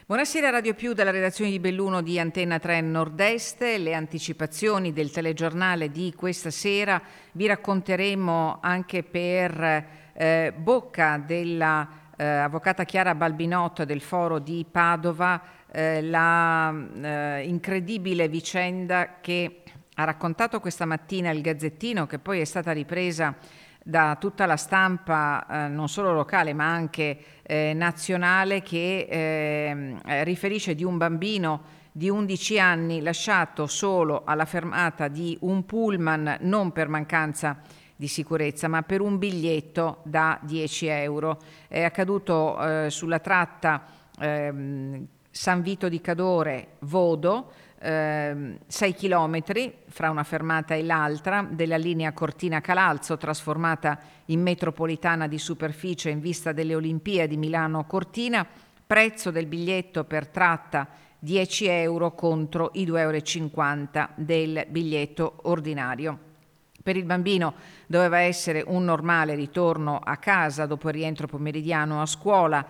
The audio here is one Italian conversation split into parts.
Buonasera Radio Più dalla redazione di Belluno di Antenna 3 Nord-Est. Le anticipazioni del telegiornale di questa sera vi racconteremo anche per bocca della avvocata Chiara Balbinot del Foro di Padova la incredibile vicenda che ha raccontato questa mattina il Gazzettino, che poi è stata ripresa da tutta la stampa non solo locale ma anche nazionale, che riferisce di un bambino di 11 anni lasciato solo alla fermata di un pullman non per mancanza di sicurezza ma per un biglietto da 10 euro. È accaduto sulla tratta San Vito di Cadore Vodo, 6 chilometri fra una fermata e l'altra della linea Cortina-Calalzo, trasformata in metropolitana di superficie in vista delle Olimpiadi Milano-Cortina. Prezzo del biglietto per tratta 10 euro contro i 2,50 euro del biglietto ordinario. Per il bambino doveva essere un normale ritorno a casa dopo il rientro pomeridiano a scuola.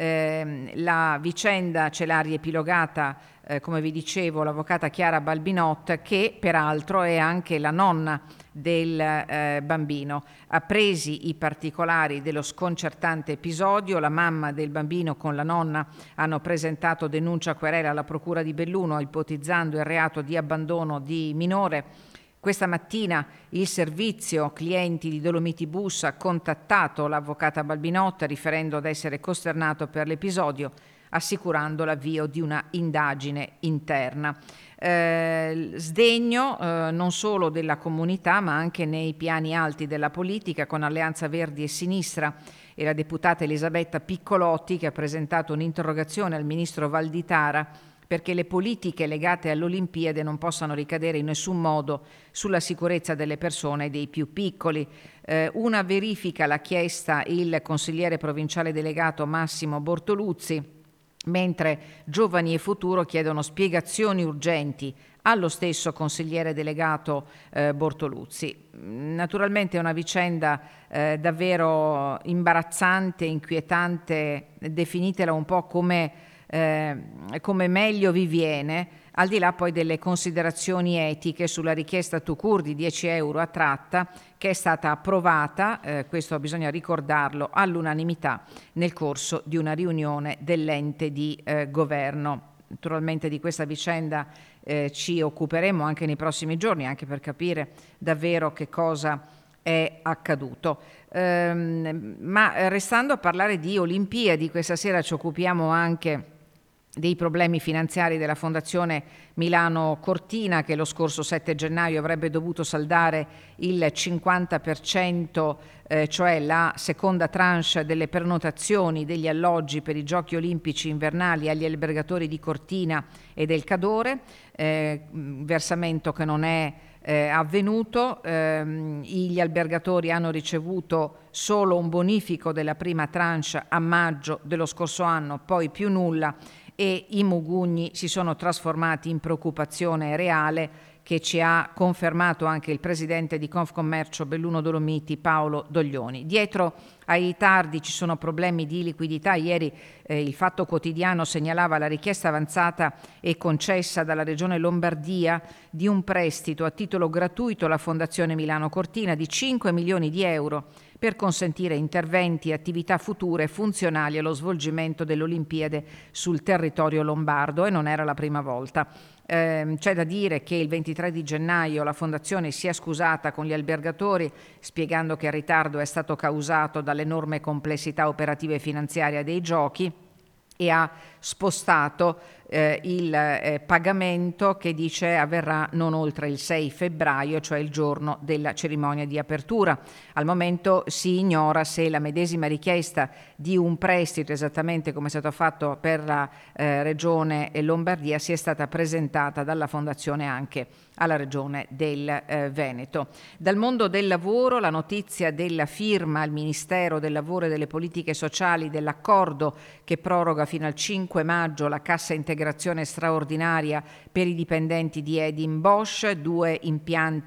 La vicenda ce l'ha riepilogata, come vi dicevo, l'avvocata Chiara Balbinot, che peraltro è anche la nonna del bambino. Appresi i particolari dello sconcertante episodio, la mamma del bambino con la nonna hanno presentato denuncia querela alla Procura di Belluno, ipotizzando il reato di abbandono di minore. Questa mattina il servizio clienti di Dolomiti Bus ha contattato l'avvocata Balbinot riferendo ad essere costernato per l'episodio, assicurando l'avvio di una indagine interna. Sdegno non solo della comunità ma anche nei piani alti della politica, con Alleanza Verdi e Sinistra e la deputata Elisabetta Piccolotti, che ha presentato un'interrogazione al ministro Valditara perché le politiche legate alle Olimpiadi non possano ricadere in nessun modo sulla sicurezza delle persone e dei più piccoli. Una verifica l'ha chiesta il consigliere provinciale delegato Massimo Bortoluzzi, mentre Giovani e Futuro chiedono spiegazioni urgenti allo stesso consigliere delegato Bortoluzzi. Naturalmente è una vicenda davvero imbarazzante, inquietante, definitela un po' come meglio vi viene, al di là poi delle considerazioni etiche sulla richiesta Tucur di 10 euro a tratta, che è stata approvata, questo bisogna ricordarlo, all'unanimità nel corso di una riunione dell'ente di governo. Naturalmente di questa vicenda ci occuperemo anche nei prossimi giorni, anche per capire davvero che cosa è accaduto. Ma restando a parlare di Olimpiadi, questa sera ci occupiamo anche dei problemi finanziari della Fondazione Milano Cortina, che lo scorso 7 gennaio avrebbe dovuto saldare il 50%, cioè la seconda tranche delle prenotazioni degli alloggi per i Giochi Olimpici invernali agli albergatori di Cortina e del Cadore, versamento che non è avvenuto. Gli albergatori hanno ricevuto solo un bonifico della prima tranche a maggio dello scorso anno, poi più nulla, e i mugugni si sono trasformati in preoccupazione reale, che ci ha confermato anche il presidente di Confcommercio Belluno Dolomiti Paolo Doglioni. Dietro ai ritardi ci sono problemi di liquidità. Ieri il Fatto Quotidiano segnalava la richiesta avanzata e concessa dalla Regione Lombardia di un prestito a titolo gratuito alla Fondazione Milano Cortina di 5 milioni di euro per consentire interventi e attività future funzionali allo svolgimento delle Olimpiadi sul territorio lombardo, e non era la prima volta. C'è da dire che il 23 di gennaio la Fondazione si è scusata con gli albergatori, spiegando che il ritardo è stato causato dall'enorme complessità operativa e finanziaria dei giochi, e ha spostato il pagamento, che dice avverrà non oltre il 6 febbraio, cioè il giorno della cerimonia di apertura. Al momento si ignora se la medesima richiesta di un prestito, esattamente come è stato fatto per la Regione Lombardia, sia stata presentata dalla Fondazione anche alla Regione del Veneto. Dal mondo del lavoro la notizia della firma al Ministero del Lavoro e delle Politiche Sociali dell'accordo che proroga fino al 5 maggio la cassa integrazione straordinaria per i dipendenti di Edin Bosch, 2 impianti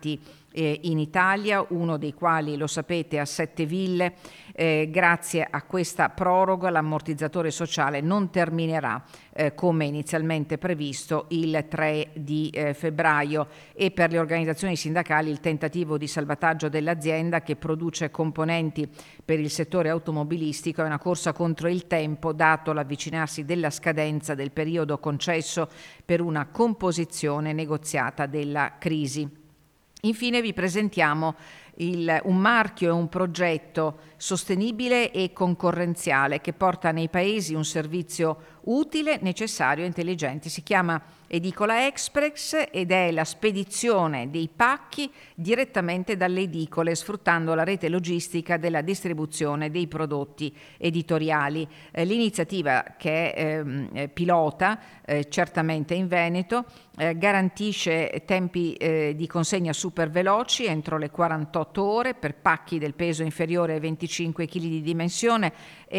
in Italia, uno dei quali, lo sapete, a Sette Ville. Grazie a questa proroga l'ammortizzatore sociale non terminerà come inizialmente previsto il 3 di febbraio, e per le organizzazioni sindacali il tentativo di salvataggio dell'azienda, che produce componenti per il settore automobilistico, è una corsa contro il tempo, dato l'avvicinarsi della scadenza del periodo concesso per una composizione negoziata della crisi. Infine vi presentiamo un marchio e un progetto sostenibile e concorrenziale che porta nei paesi un servizio utile, necessario e intelligente. Si chiama Edicola Express ed è la spedizione dei pacchi direttamente dalle edicole, sfruttando la rete logistica della distribuzione dei prodotti editoriali. L'iniziativa, che è pilota certamente in Veneto, garantisce tempi di consegna super veloci entro le 48 ore per pacchi del peso inferiore ai 25 kg di dimensione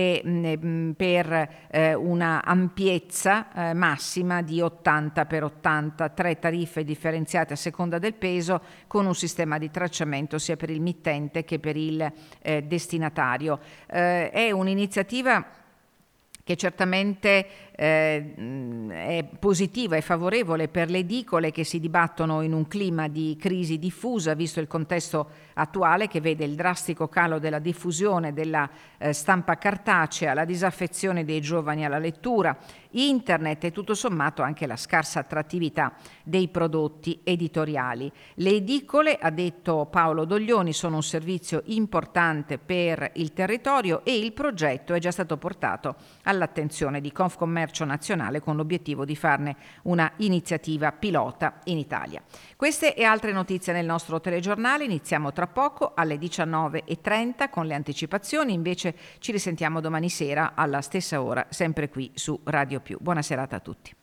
e per una ampiezza massima di 80 x 80, 3 tariffe differenziate a seconda del peso, con un sistema di tracciamento sia per il mittente che per il destinatario. È un'iniziativa che certamente è positiva e favorevole per le edicole, che si dibattono in un clima di crisi diffusa, visto il contesto attuale che vede il drastico calo della diffusione della stampa cartacea, la disaffezione dei giovani alla lettura, internet e tutto sommato anche la scarsa attrattività dei prodotti editoriali. Le edicole, ha detto Paolo Doglioni, sono un servizio importante per il territorio e il progetto è già stato portato all'attenzione di Confcommercio Nazionale con l'obiettivo di farne una iniziativa pilota in Italia. Queste e altre notizie nel nostro telegiornale. Iniziamo tra poco alle 19:30 con le anticipazioni, invece ci risentiamo domani sera alla stessa ora, sempre qui su Radio Più. Buona serata a tutti.